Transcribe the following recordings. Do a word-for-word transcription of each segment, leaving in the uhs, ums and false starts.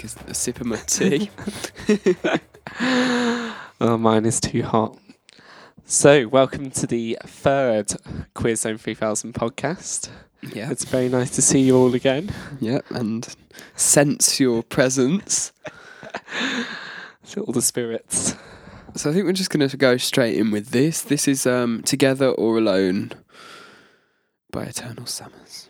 a, a sip of my tea. Oh, mine is too hot. So, welcome to the third Queer Zone three thousand podcast. Yeah. It's very nice to see you all again. Yeah, and sense your presence. Feel all the spirits. So I think we're just going to go straight in with this. This is um, Together or Alone by Eternal Summers.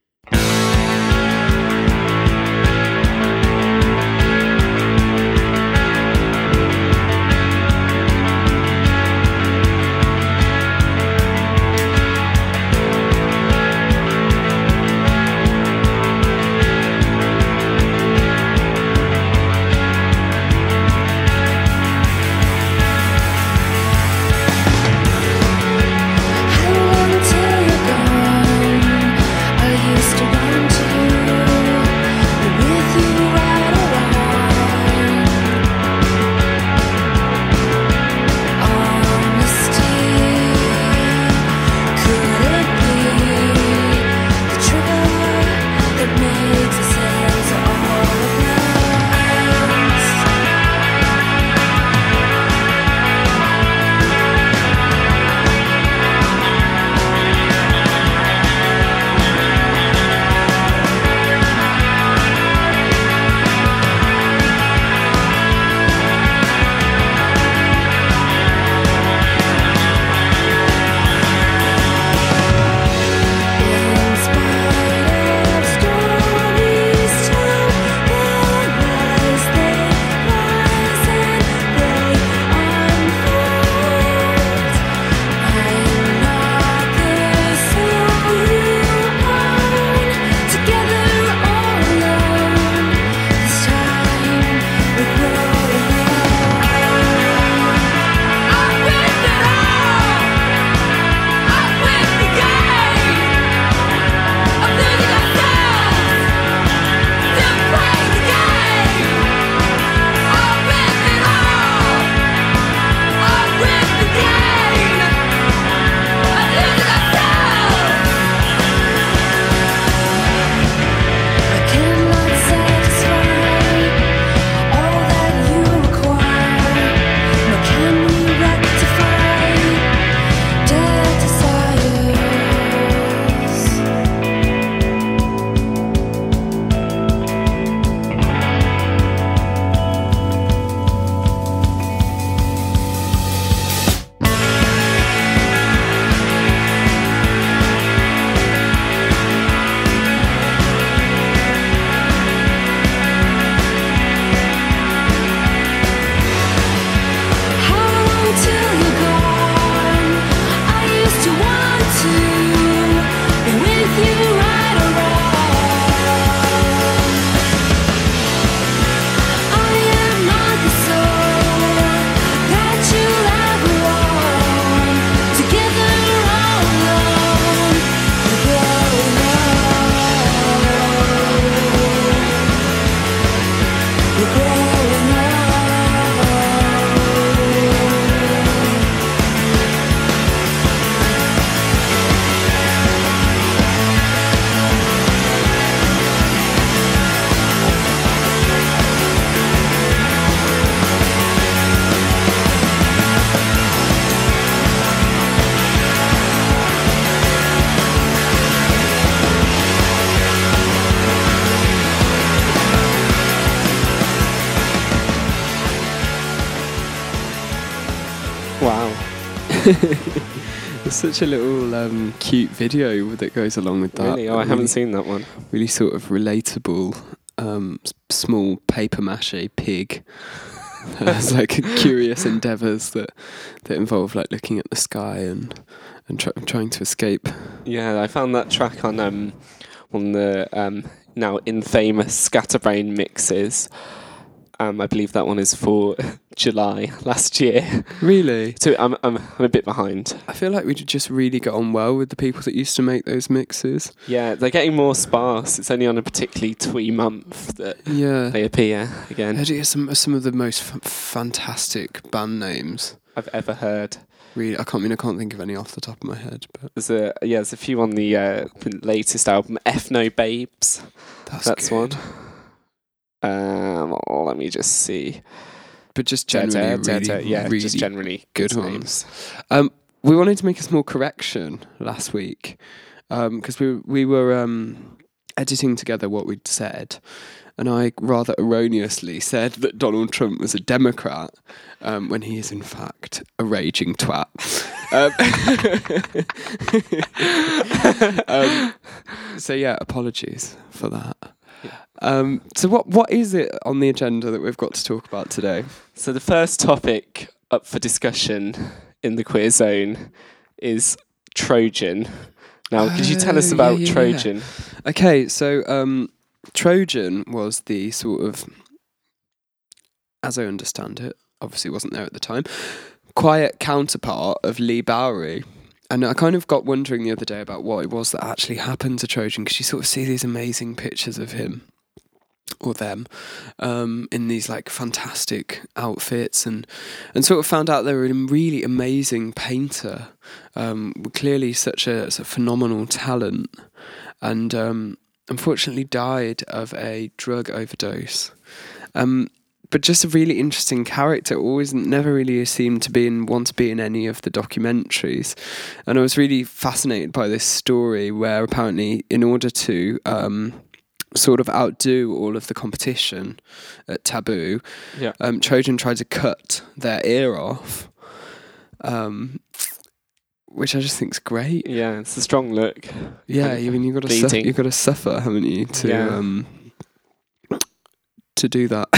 There's such a little um, cute video that goes along with that. Really? Oh, I haven't seen that one. Really sort of relatable, um, s- small paper mache pig. There's like curious endeavours that that involve like looking at the sky and and try, trying to escape. Yeah, I found that track on um on the um now infamous Scatterbrain mixes. Um, I believe that one is for July last year. Really? So I'm I'm I'm a bit behind. I feel like we just really got on well with the people that used to make those mixes. Yeah, they're getting more sparse. It's only on a particularly twee month that Yeah. they appear again. They are some some of the most f- fantastic band names I've ever heard. Really, I can't I mean I can't think of any off the top of my head, but There's a yeah, there's a few on the, uh, the latest album, Ethno Babes. that's, That's good. one. Um, Let me just see. But just Da, generally, da, da, really, da. Yeah, really just generally good good ones. names. Um, we wanted to make a small correction last week because we we were um, editing together what we'd said, and I rather erroneously said that Donald Trump was a Democrat um, when he is in fact a raging twat. um, um, so yeah, apologies for that. Um, so what what is it on the agenda that we've got to talk about today? So the first topic up for discussion in the Queer Zone is Trojan. Now, could you tell us Oh, about yeah, yeah, Trojan? Yeah. Okay, so um, Trojan was the sort of, as I understand it, obviously wasn't there at the time, quiet counterpart of Lee Bowery. And I kind of got wondering the other day about what it was that actually happened to Trojan, because you sort of see these amazing pictures of him or them um, in these like fantastic outfits, and and sort of found out they were a really amazing painter, um, clearly such a, such a phenomenal talent, and um, unfortunately died of a drug overdose. Um, but just a really interesting character, always never really seemed to be in want to be in any of the documentaries. And I was really fascinated by this story where apparently in order to um, sort of outdo all of the competition at Taboo, Yeah. um, Trojan tried to cut their ear off, um, which I just think is great. Yeah, it's a strong look. Yeah, Kind of I mean, you've got to su- bleeding. you've got to suffer, haven't you, to Yeah. um, to do that.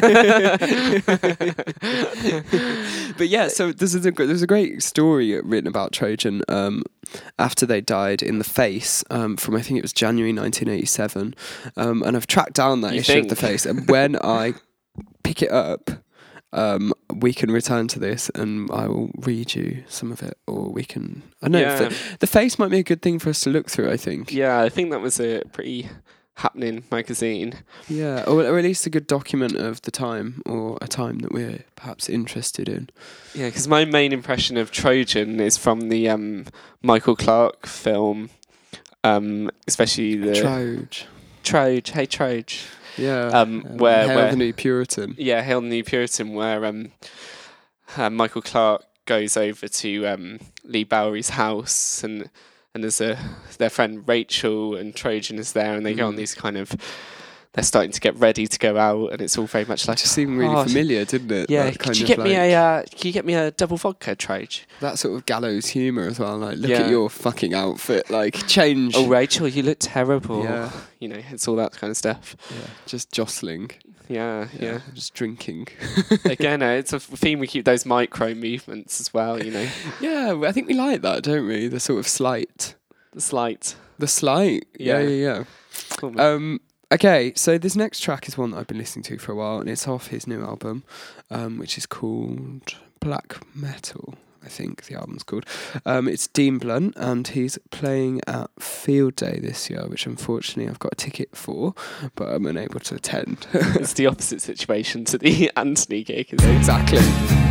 But yeah, so this is a gr- there's a great story written about Trojan um, after they died in The Face um, from I think it was January nineteen eighty-seven, um, and I've tracked down that You issue think? of The Face, and when I pick it up, um, we can return to this, and I will read you some of it, or we can. I know Yeah. the, the Face might be a good thing for us to look through. I think. Yeah, I think that was a pretty happening magazine. Yeah, or, or at least a good document of the time, or a time that we're perhaps interested in. Yeah, because my main impression of Trojan is from the um, Michael Clarke film, um, especially the Troge. Troge. Hey Troge. Yeah. Um, where- Hail where- the New Puritan. Yeah, Hail the New Puritan, where um, uh, Michael Clarke goes over to um, Lee Bowery's house, and and there's a their friend Rachel and Trojan is there, and they go on Mm. these kind of. They're starting to get ready to go out, and it's all very much It like. just seemed really "Oh, familiar, didn't it? Yeah, That kind could you of get me like- a? Uh, can you get me a double vodka, Troge? that sort of gallows humour as well. Like, look Yeah. at your fucking outfit. Like, change. Oh, Rachel, you look terrible. Yeah. You know, it's all that kind of stuff. Yeah, just jostling. Yeah, yeah. Just drinking. Again, uh, it's a theme we keep those micro movements as well. You know, Yeah, I think we like that, don't we? The sort of slight. the slight. The slight. Yeah, Yeah. yeah, yeah. Cool, man. Um, okay, so this next track is one that I've been listening to for a while, and it's off his new album, um, which is called Black Metal, I think the album's called. Um, it's Dean Blunt, and he's playing at Field Day this year, which unfortunately I've got a ticket for, but I'm unable to attend. It's the opposite situation to the Anthony gig, isn't it? Exactly.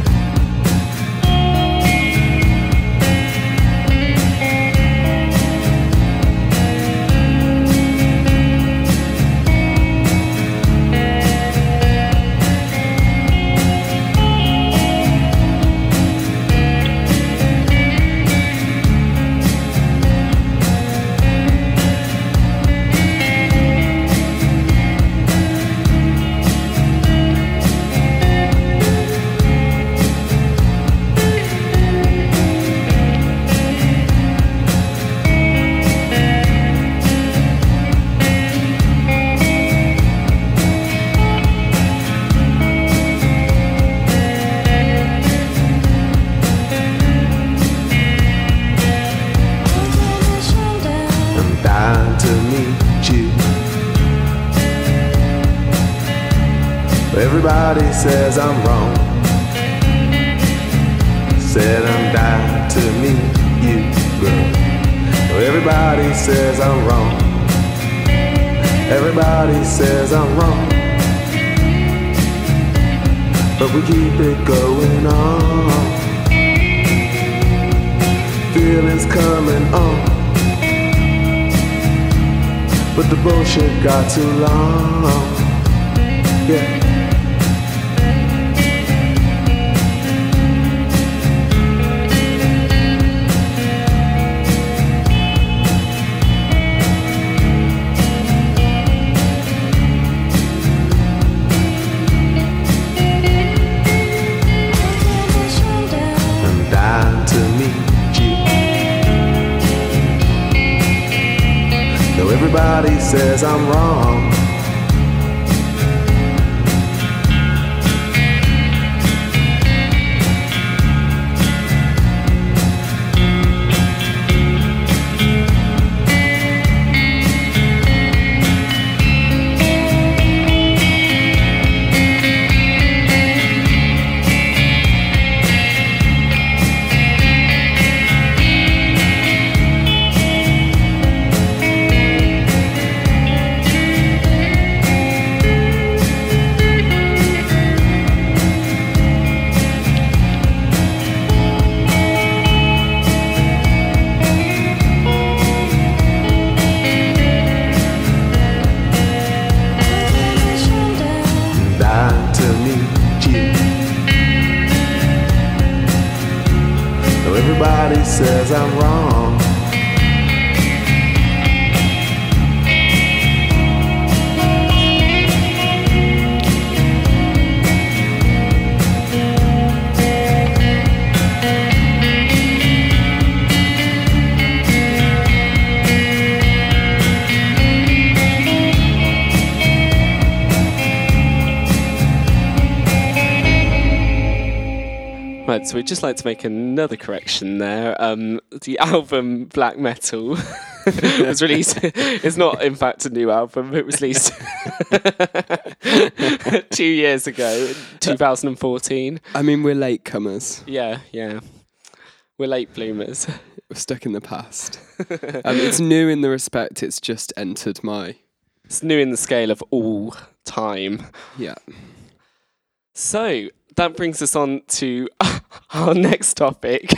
I'm dying to meet you. Everybody says I'm wrong. Said I'm dying to meet you, girl. Everybody says I'm wrong. Everybody says I'm wrong. But we keep it going on. Feelings coming on. But the bullshit got too long. Yeah. everybody says I'm wrong. Everybody says I'm wrong. Right, so we'd just like to make another correction there. Um, the album Black Metal was released. It's not, in fact, a new album. It was released two years ago, twenty fourteen. I mean, we're latecomers. Yeah, yeah. We're late bloomers. We're stuck in the past. um, it's new in the respect it's just entered my... It's new in the scale of all time. Yeah. So... that brings us on to our next topic,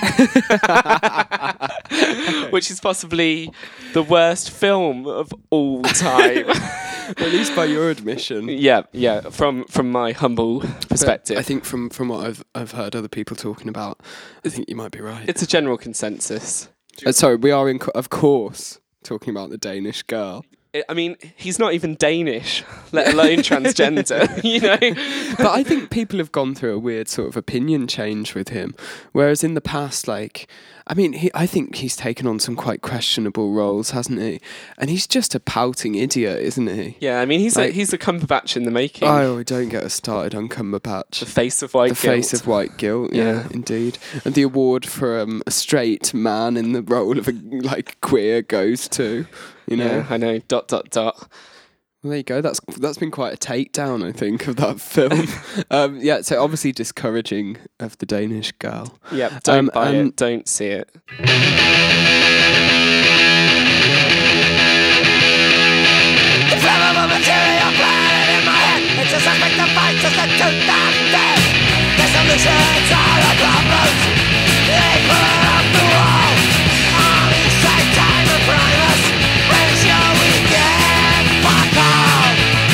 which is possibly the worst film of all time. At least by your admission. Yeah, yeah. From from my humble perspective, but I think from from what I've I've heard other people talking about, I think you might be right. It's a general consensus. Uh, sorry, we are in, co- of course, talking about the Danish girl. I mean, he's not even Danish, let alone transgender, you know? But I think people have gone through a weird sort of opinion change with him. Whereas in the past, like, I mean, he, I think he's taken on some quite questionable roles, hasn't he? And he's just a pouting idiot, isn't he? Yeah, I mean, he's like, a, he's a Cumberbatch in the making. Oh, don't get us started on Cumberbatch. The face of white the guilt. The face of white guilt, yeah, yeah. Indeed. And the award for um, a straight man in the role of a, like, queer goes to... You know, yeah, I know. Dot dot dot. Well, there you go. That's that's been quite a takedown, I think, of that film. um, yeah, so obviously discouraging of the Danish girl. Yeah, don't um, buy it. Don't see it. The flammable material planet in my head. It's a suspect of fight, just a tooth of death. The solutions are the problems. They put up the wall. All these same time and primus. Pretty sure we get fuck all.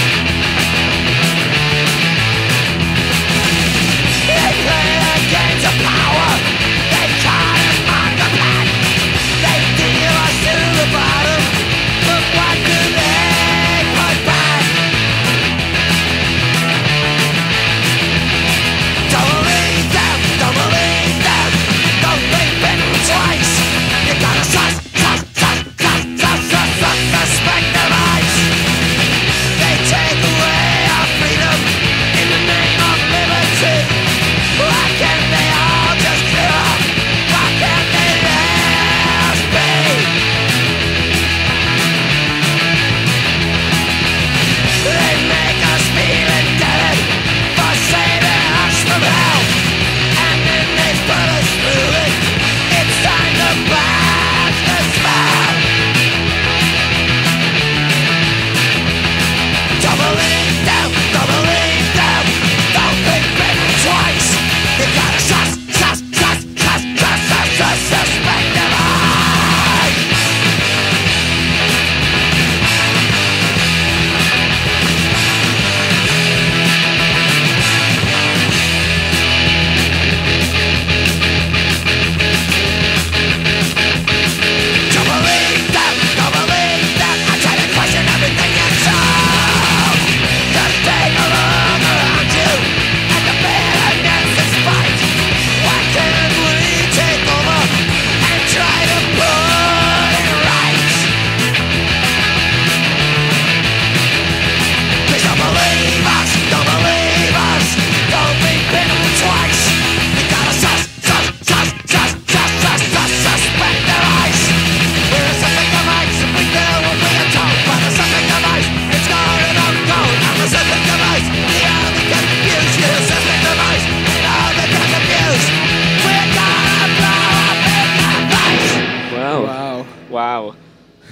They play the games of power. They caught us on the back. They deal us to the bottom. But what do they put back?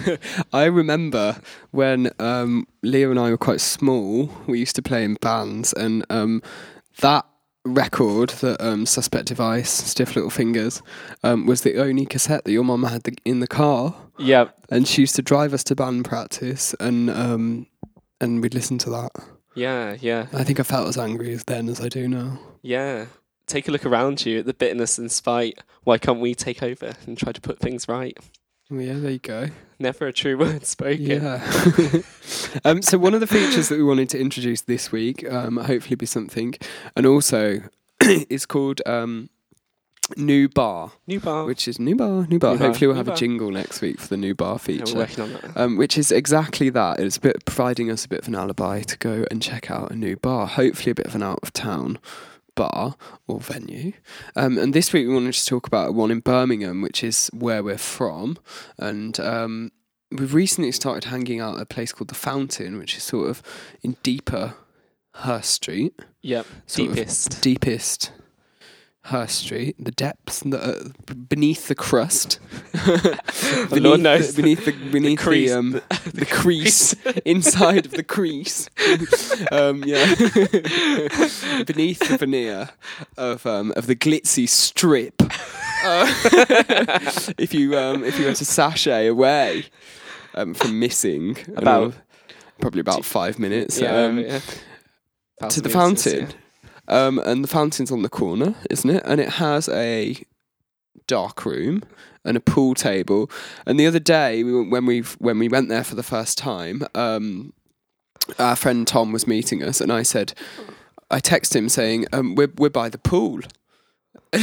I remember when um, Leo and I were quite small, we used to play in bands, and um, that record, that um, Suspect Device, Stiff Little Fingers, um, was the only cassette that your mum had the, in the car. Yeah. And she used to drive us to band practice, and um, and we'd listen to that. Yeah, yeah. I think I felt as angry as then as I do now. Yeah. Take a look around you at the bitterness and spite. Why can't we take over and try to put things right? Well, yeah, there you go. Never a true word spoken. Yeah. um, so one of the features that we wanted to introduce this week, um, hopefully be something, and also is called um, New Bar. New bar. Which is New Bar, New Bar. New bar, Hopefully we'll new have bar. a jingle next week for the New Bar Yeah, feature. we're working on that. Um, which is exactly that. It's a bit providing us a bit of an alibi to go and check out a new bar. Hopefully a bit of an out of town bar or venue. Um, and this week we wanted to talk about one in Birmingham, which is where we're from. And um, we've recently started hanging out at a place called The Fountain, which is sort of in deeper Hurst Street. Yep. Sort of Deepest. Deepest Hurst Street, the depths, the, uh, beneath the crust, The beneath, Lord knows. the, beneath the beneath the, crease. um, the crease inside of the crease, um, yeah, beneath the veneer of um, of the glitzy strip. Uh, if you um, if you were to sashay away um, from missing About- uh, probably about five minutes Yeah, um, yeah. to the Thousand meters, fountain. Um, and the fountain's on the corner, isn't it? And it has a dark room and a pool table. And the other day, we went, when we when we went there for the first time, um, our friend Tom was meeting us, and I said, I texted him saying, um, "We're we're by the pool." and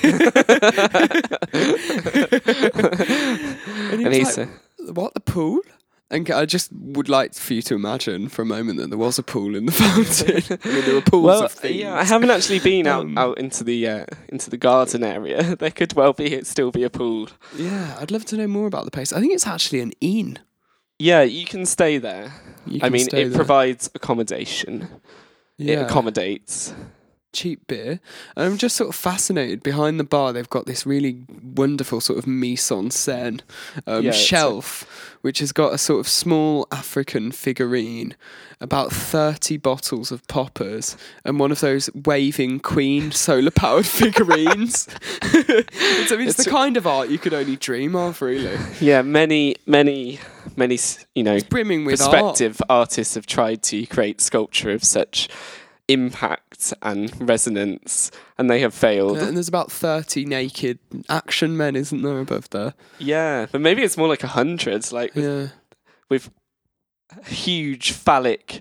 he And was he like, said, "What, the pool?" And I just would like for you to imagine for a moment that there was a pool in the fountain. I mean, there were pools well, of things. yeah, I haven't actually been out, Um, out into the uh, into the garden area. There could well be it still be a pool. Yeah, I'd love to know more about the place. I think it's actually an inn. Yeah, you can stay there. You I can mean, stay it there. provides accommodation. It Yeah. accommodates. cheap beer. And I'm just sort of fascinated. Behind the bar, they've got this really wonderful sort of mise en scène um, Yeah, it's a- shelf, which has got a sort of small African figurine, about thirty bottles of poppers, and one of those waving queen solar-powered figurines. it's, I mean, it's, It's the a- kind of art you could only dream of, really. Yeah, many, many, many, s- you know, Brimming with art. prospective artists have tried to create sculpture of such impact and resonance, and they have failed. And there's about thirty naked action men, isn't there, above there? Yeah, but maybe it's more like a hundred, like with, Yeah. with huge phallic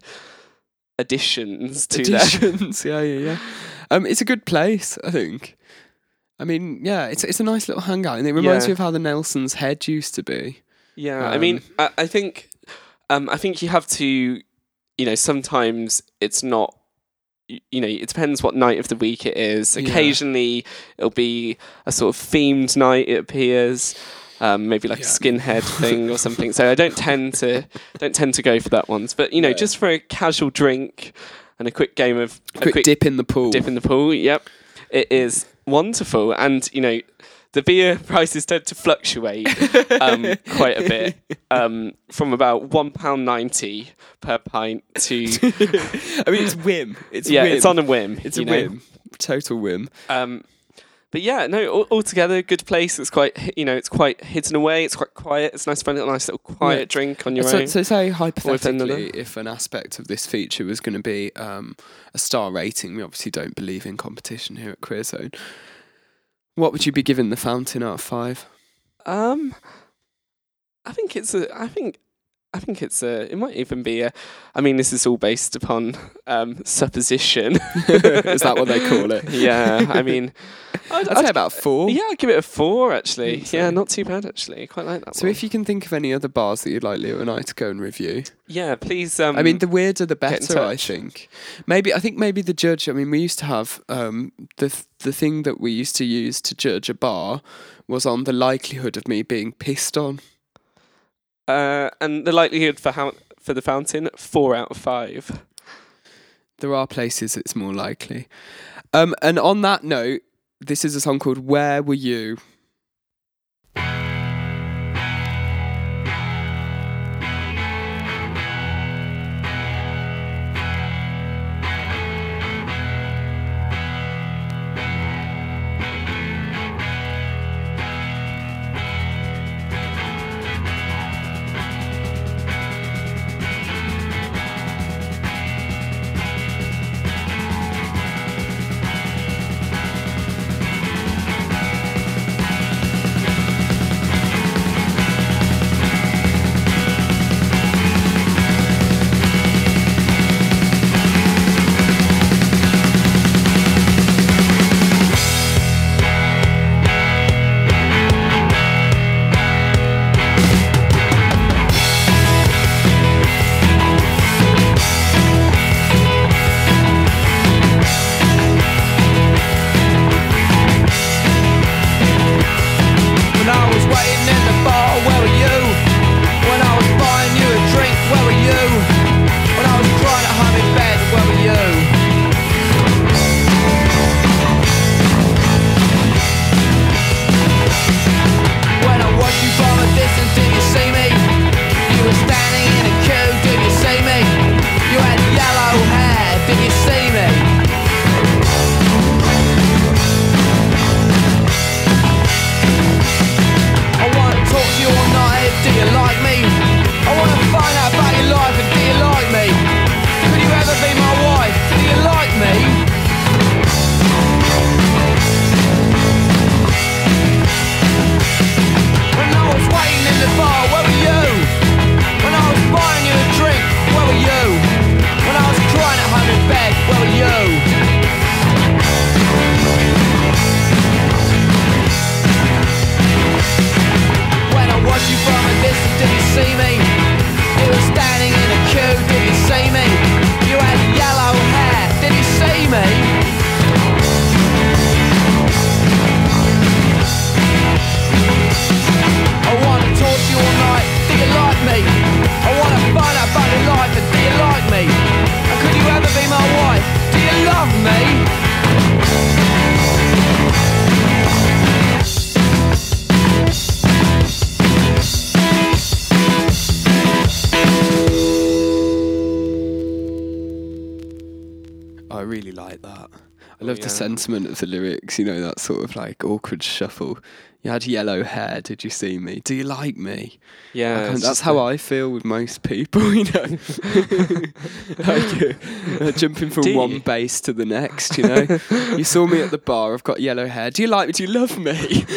additions to that. Additions. yeah, yeah, yeah. Um, it's a good place, I think. I mean, yeah, it's it's a nice little hangout, and it reminds Yeah. me of how the Nelson's Head used to be. Yeah, I mean, Um, I, I think, um, I think you have to, you know, sometimes it's not. y- You know, it depends what night of the week it is. Yeah. Occasionally, it'll be a sort of themed night. It appears, um, maybe like Yeah. a skinhead thing or something. So I don't tend to don't tend to go for that ones. But you know, Yeah. just for a casual drink and a quick game of a Quick, dip in the pool. dip in the pool. Yep, it is wonderful, and you know, the beer prices tend to fluctuate um, quite a bit, um, from about one pound ninety per pint to I mean, it's whim. It's yeah, whim. it's on a whim. It's you a know. whim. Total whim. Um, but yeah, no, all, altogether, good place. It's quite, hi- you know, it's quite hidden away. It's quite quiet. It's nice to find a nice little quiet Yeah. drink on your So, own. so say another. hypothetically, if an aspect of this feature was going to be um, a star rating, we obviously don't believe in competition here at Queer Zone. What would you be giving the Fountain out of five? Um, I think it's a. I think. I think it's a. It might even be a. I mean, this is all based upon um, supposition. Is that what they call it? Yeah. I mean, I'd, I'd say about four. Yeah, I'd give it a four actually. Mm, Yeah, so- not too bad actually. Quite like that So one. if you can think of any other bars that you'd like Leo and I to go and review, yeah, please. Um, I mean, the weirder the get in better. I touch. think. Maybe I think maybe the judge. I mean, we used to have um, the th- the thing that we used to use to judge a bar was on the likelihood of me being pissed on. uh, and the likelihood for how for the Fountain, four out of five. There are places it's more likely. Um, and on that note, this is a song called "Where Were You." I really like that. I love yeah. the sentiment of the lyrics, you know, that sort of like awkward shuffle. You had yellow hair, did you see me? Do you like me? Yeah, I can't- it's that's just how the- I feel with most people, you know. like uh, uh, jumping from Do one you? bass to the next, you know. You saw me at the bar, I've got yellow hair. Do you like me? Do you love me?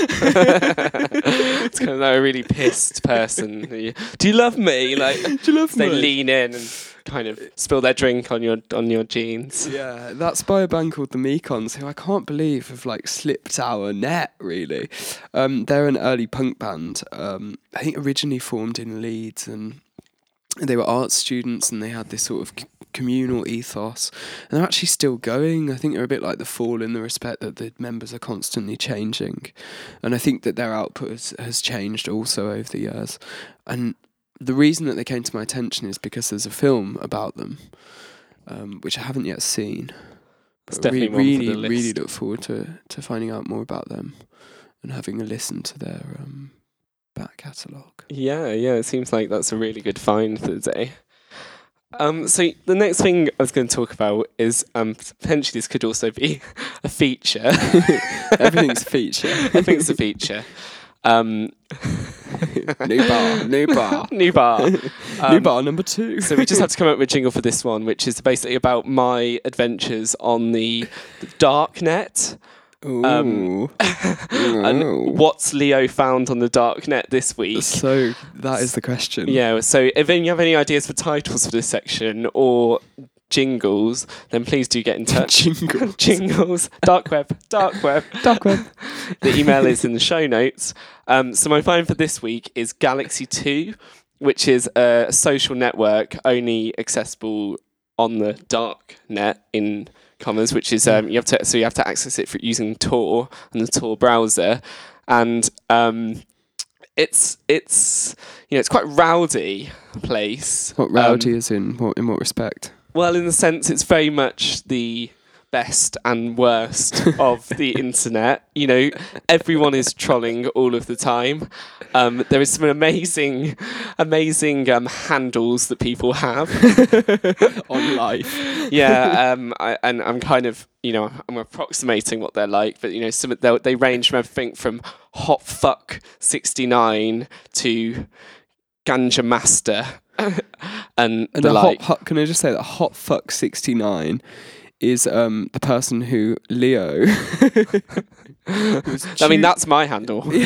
It's kind of like a really pissed person. You- Do you love me? Like, Do you love they me? lean in and kind of spill their drink on your on your jeans. Yeah, that's by a band called the Mekons, who I can't believe have like slipped our net. Really, um, they're an early punk band. Um, I think originally formed in Leeds, and they were art students, and they had this sort of c- communal ethos. And they're actually still going. I think they're a bit like the Fall in the respect that the members are constantly changing, and I think that their output has, has changed also over the years. And the reason that they came to my attention is because there's a film about them, um, which I haven't yet seen. It's But definitely re- one for really, the list. really look forward to, to finding out more about them and having a listen to their um, back catalogue. Yeah, yeah, it seems like that's a really good find for the day. Um, so the next thing I was going to talk about is um, potentially this could also be a feature. Everything's a feature. I think it's a feature. Um, New bar, new bar. new bar. new Um, bar number two. So we just have to come up with a jingle for this one, which is basically about my adventures on the, the dark net. Ooh. um, Ooh. And what's Leo found on the dark net this week? So that is the question. Yeah, so if you have any ideas for titles for this section or jingles, then please do get in touch. Jingle. Jingles, dark web, dark web, Dark web. The email is in the show notes. Um, so my find for this week is Galaxy two, which is a social network only accessible on the dark net in commas, which is um, you have to so you have to access it for using Tor and the Tor browser, and um, it's it's you know it's quite rowdy place. What rowdy Um, is in what in what respect? Well, in the sense, it's very much the best and worst of the internet. You know, everyone is trolling all of the time. Um, there is some amazing, amazing um, handles that people have. On life. Yeah, um, I, and I'm kind of, you know, I'm approximating what they're like, but you know, some they they range from everything from hot fuck sixty-nine to ganja master. and, And the the like. hot, hot, can I just say that hot fuck sixty-nine is um the person who Leo. was I mean, choo- that's my handle. Oh,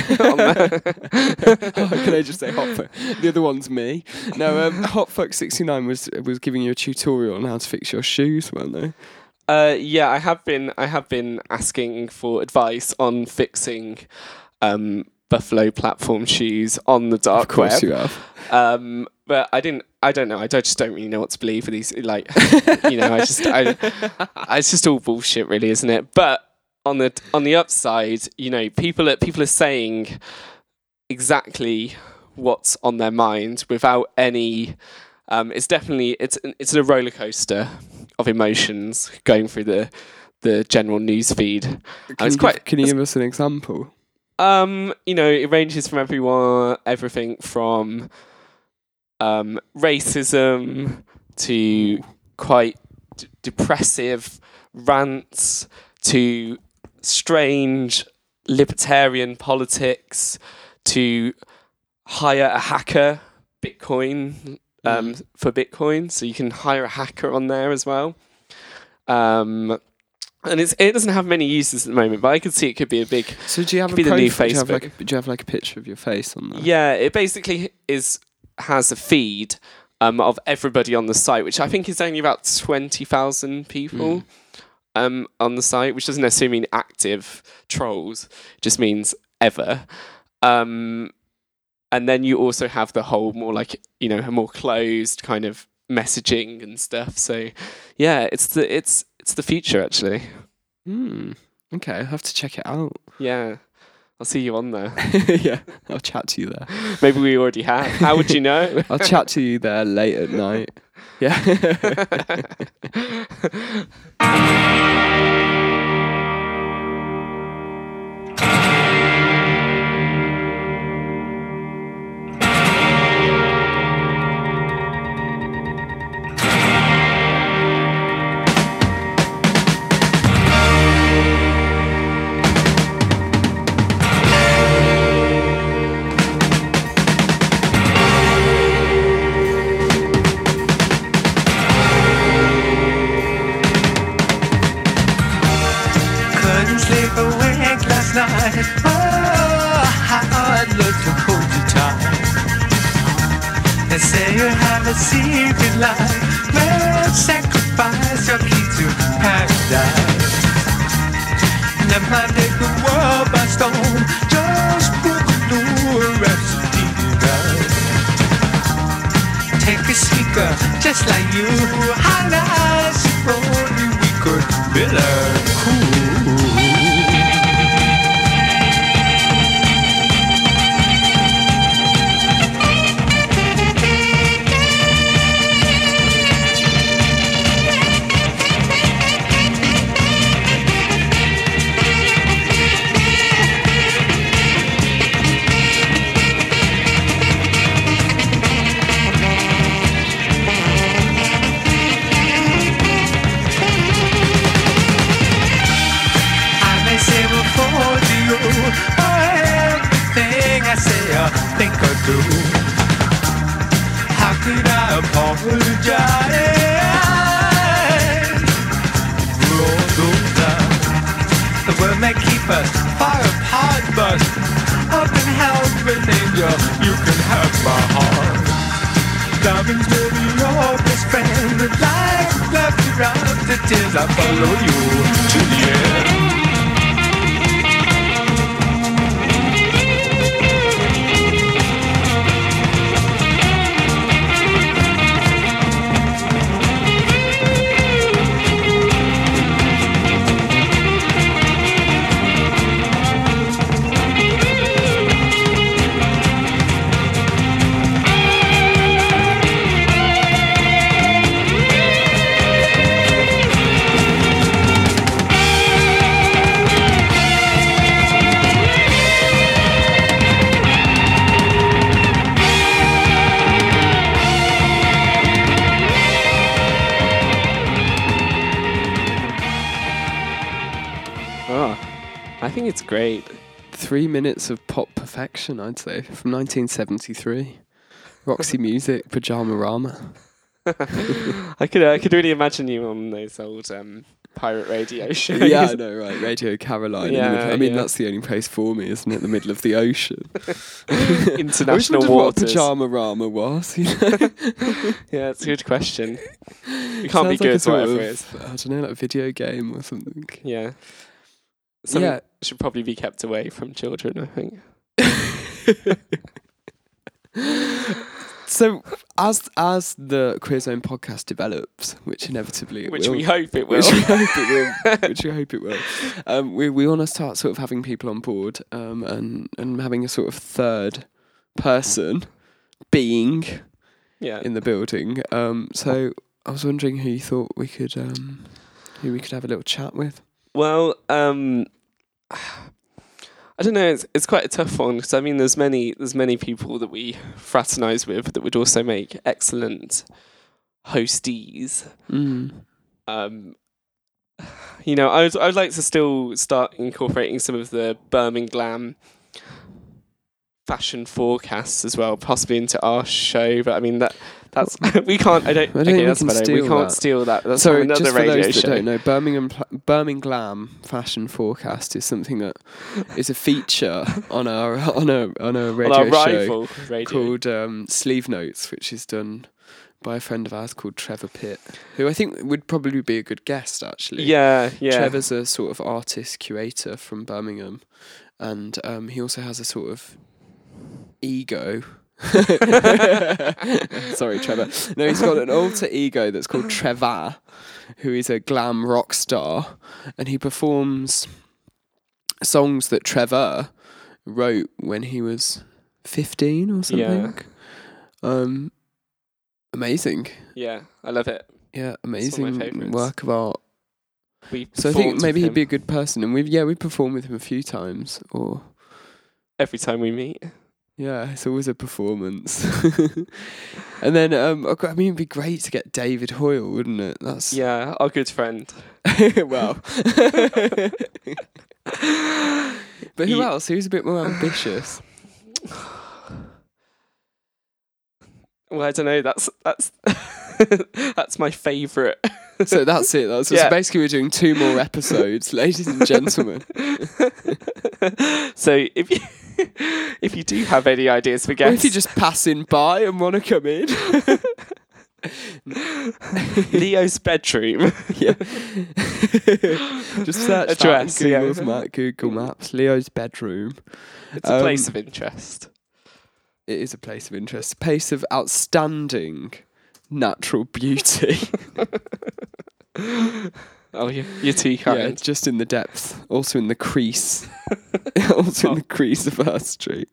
can I just say hot fuck? The other one's me. No, um, hot fuck sixty-nine was was giving you a tutorial on how to fix your shoes, weren't they? Uh, yeah, I have been. I have been asking for advice on fixing um, Buffalo platform shoes on the dark Of course web. you have. Um, but I didn't. I don't know. I don't, just don't really know what to believe for these. Like, you know, I just. I, I- it's just all bullshit, really, isn't it? But on the on the upside, you know, people are people are saying exactly what's on their mind without any. Um, it's definitely it's it's a roller coaster of emotions going through the the general news feed. Can, it's you, quite- give, can you give us an example? Um, you know, it ranges from everyone, everything from um, racism to quite d- depressive rants to strange libertarian politics to hire a hacker, Bitcoin, um, Mm. for Bitcoin. So you can hire a hacker on there as well. Um, and it's, it doesn't have many uses at the moment, but I could see it could be a big. So do you have Could a be the new profile? Do you have Facebook. like a, do you have like a picture of your face on there? Yeah, it basically is has a feed um, of everybody on the site, which I think is only about twenty thousand people Mm. um, on the site, which doesn't necessarily mean active trolls, it just means ever. Um, and then you also have the whole more like, you know, a more closed kind of messaging and stuff. So yeah, it's the it's it's the future actually. Hmm. Okay, I'll have to check it out. Yeah. I'll see you on there. Yeah, I'll chat to you there. Maybe we already have. How would you know? I'll chat to you there late at night. Yeah. night. Oh, how I'd love to hold you tight. They say you have a secret life. Well, sacrifice your key to paradise. Never take the world by storm. Just put the new rhapsody right. Take a seeker just like you. How nice if only we could be learned cool. Think or do. How could I apologize for all those times? The world may keep us far apart, but up in heaven, angel, you can have my heart. Loving's maybe your best friend. Like love around the tears, I follow you to the end. I think it's great. Three minutes of pop perfection, I'd say, from nineteen seventy-three. Roxy Music, Pajama Rama. I could I could really imagine you on those old um, pirate radio shows. Yeah, I know, right? Radio Caroline. Yeah, in the, I mean, yeah. that's the only place for me, isn't it? The middle of the ocean. International I always wondered waters. what Pajama Rama was. You know? Yeah, it's a good question. It can't Sounds be like good, a sort whatever of, it is. I don't know, like a video game or something. Yeah. Something Yeah. should probably be kept away from children, I think. So, as as the Queer Zone podcast develops, which inevitably it Which will, we hope it will. which we hope it will, which we hope it will, um, we we want to start sort of having people on board, um, and and having a sort of third person being Yeah. in the building. Um, so I was wondering who you thought we could um, who we could have a little chat with. Well, um, I don't know. It's it's quite a tough one because I mean, there's many there's many people that we fraternise with that would also make excellent hosties. Mm. Um, you know, I would I would like to still start incorporating some of the Birmingham Glam fashion forecasts as well, possibly into our show. But I mean that that's we can't. I don't. I don't okay, think that's we can better. steal We can't that. steal that. That's So, another just for radio those that show. don't know, Birmingham Pl- Birmingham Glam fashion forecast is something that is a feature on our on a on a radio On our show rival radio. called um, Sleeve Notes, which is done by a friend of ours called Trevor Pitt, who I think would probably be a good guest actually. Yeah, yeah. Trevor's a sort of artist curator from Birmingham, and um, he also has a sort of ego. Sorry, Trevor. No, he's got an alter ego that's called Trevor, who is a glam rock star, and he performs songs that Trevor wrote when he was fifteen or something. Yeah. Um, amazing. Yeah, I love it. Yeah, one of my amazing favourites. work of art. We So I performed think with maybe he'd him be a good person, and we've yeah we performed with him a few times. Or every time we meet. yeah, it's always a performance. And then um, I got- I mean, it'd be great to get David Hoyle, wouldn't it? That's Yeah, our good friend. well. But who Ye- else? Who's a bit more ambitious? Well, I don't know. That's that's that's my favourite. So that's it. That's Yeah. so basically we're doing two more episodes, ladies and gentlemen. So if you if you do have any ideas for Or guests, if you're just passing by and want to come in. Leo's bedroom. Yeah. Just search Address, that in yeah. Google's map, Google Maps, Leo's bedroom. It's a place Um, of interest. It is a place of interest, a place of outstanding natural beauty. Oh, you're, you're too Yeah, kind. just in the depth, also in the crease, also in the crease of Her Street.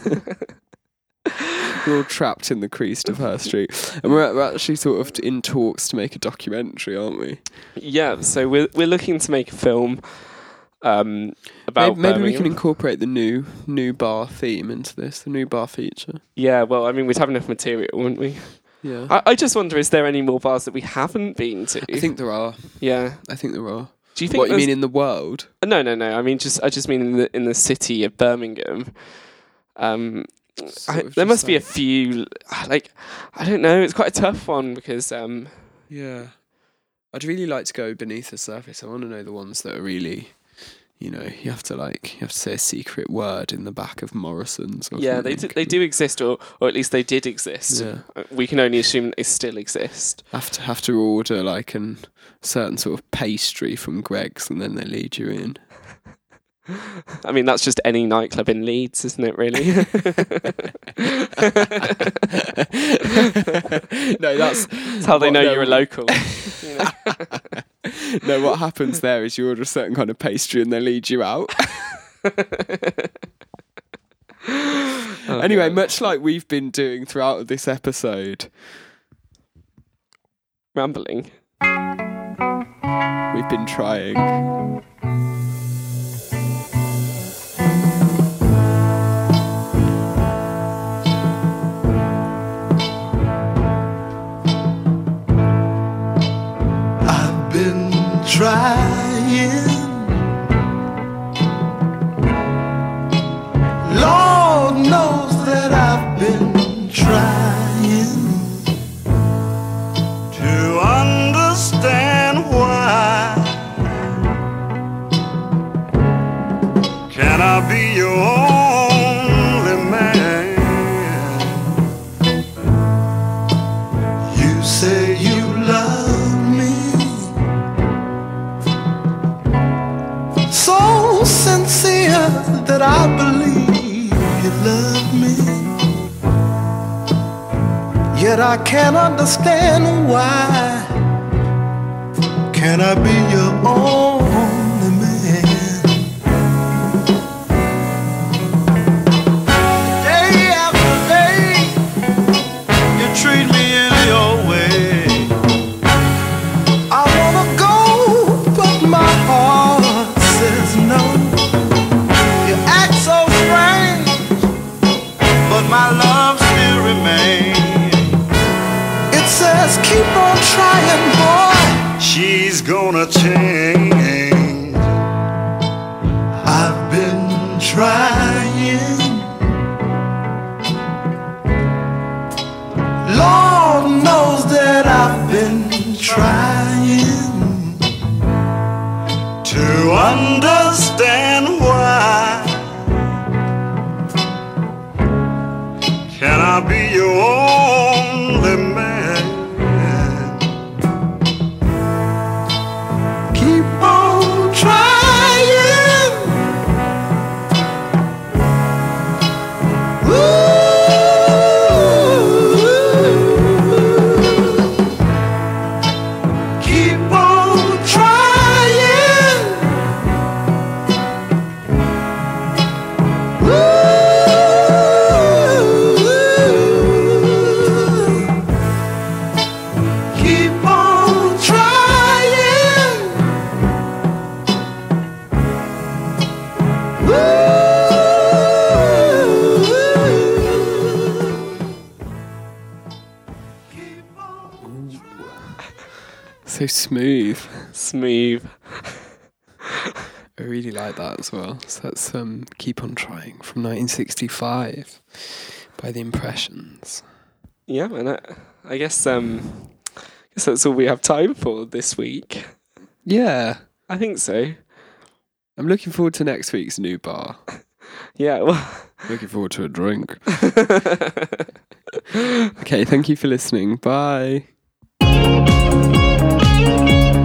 We're all trapped in the crease of Her Street, and we're, we're actually sort of in talks to make a documentary, aren't we? Yeah, so we're we're looking to make a film um, about Maybe, maybe we Birmingham. can incorporate the new new bar theme into this, the new bar feature. Yeah, well, I mean, we'd have enough material, wouldn't we? Yeah, I, I just wonder, is there any more bars that we haven't been to? I think there are. Yeah. I think there are. Do you think? What you there's- mean in the world? No, no, no. I mean, just I just mean in the in the city of Birmingham. Um, Sort I, of there just must be a like- few. Like, I don't know. It's quite a tough one because um, Yeah, I'd really like to go beneath the surface. I want to know the ones that are really, you know, you have to like you have to say a secret word in the back of Morrison's. Or yeah, they do, something. they do exist, or or at least they did exist. Yeah. Uh, We can only assume that they still exist. Have to have to order like an certain sort of pastry from Greg's, and then they lead you in. I mean, that's just any nightclub in Leeds, isn't it? Really? No, that's That's how they what know they're- you're a local. you know? No, what happens there is you order a certain kind of pastry and they lead you out. Anyway, God. much like we've been doing throughout this episode, Rambling. we've been trying. I've been trying. Lord knows that I've been trying to understand why. Can I be your only man? You say you love me so sincere that I believe you love me. Yet I can't understand why. Can I be your only man? Day after day, you treat me in your way. I wanna go, but my heart says no. You act so strange, but my love still remains. It says keep on trying, boy. She's gonna change. I've been trying. Lord knows that I've been trying to understand why. Can I be your only man? Keep on trying. Ooh. Keep on trying. Ooh. Keep on trying. So smooth. Smooth. I really like that as well. So that's um, Keep On Trying from nineteen sixty-five by The Impressions. Yeah, and I, I guess um, I guess that's all we have time for this week. Yeah. I think so. I'm looking forward to next week's new bar. Yeah, well. Looking forward to a drink. Okay, thank you for listening. Bye.